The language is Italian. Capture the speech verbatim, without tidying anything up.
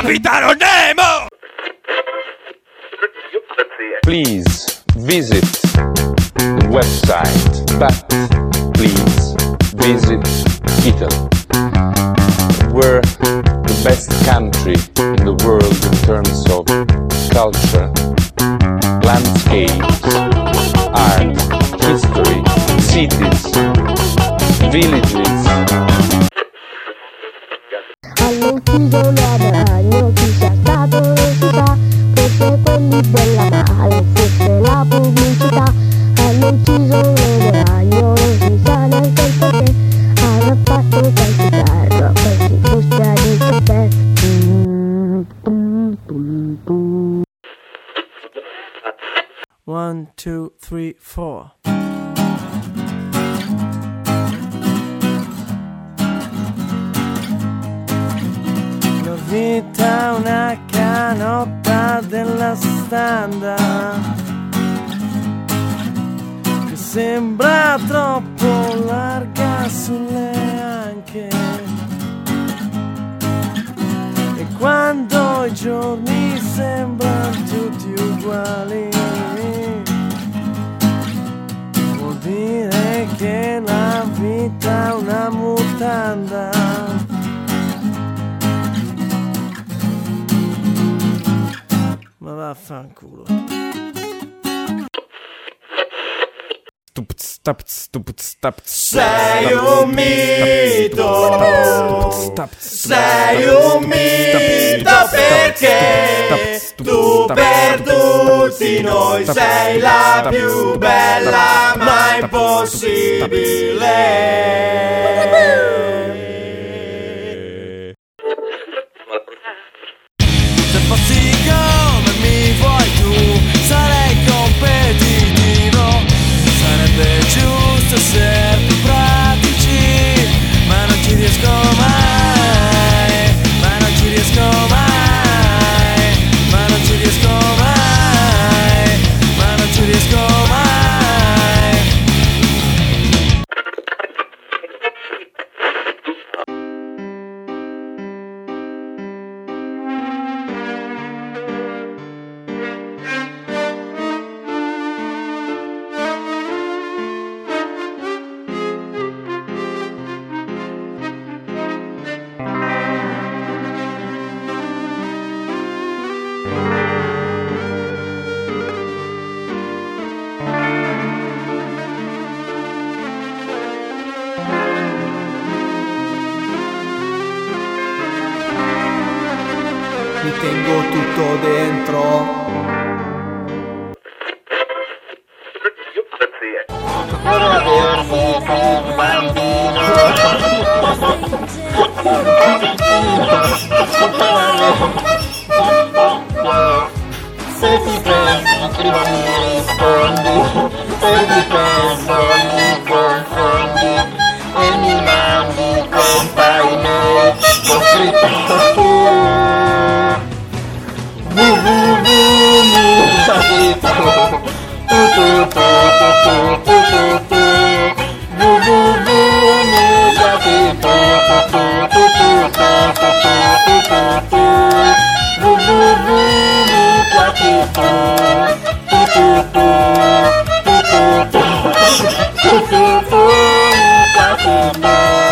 Capitano Nemo! Please visit the website, but please visit Italy. We're the best country in the world in terms of culture, landscapes, art, history, cities, villages. All'ucciso l'uomo, chi sia stato lo si sa, forse quelli della male, forse la pubblicità. Hanno ucciso l'uomo, non si sa neanche il perché, hanno fatto qualche carro, qualche industria di caffè. One, two, three, four. La vita è una canotta della standard che sembra troppo larga sulle anche, e quando i giorni sembrano tutti uguali vuol dire che la vita è una mutanda. Ma vaffanculo. Sei un mito, sei un mito perché tu per tutti noi sei la più bella ma impossibile. Se fossi come mi vuoi tu sarei competitivo, sarebbe giusto essere più pratici, ma non ci riesco mai, ma non ci riesco mai, ma non ci riesco mai, ma non ci riesco mai. Mi tengo tutto dentro. Se ti prendi prima mi rispondi, se ti prendo mi confondi e mi mandi colpa in me, ho scritto tu. Thank you.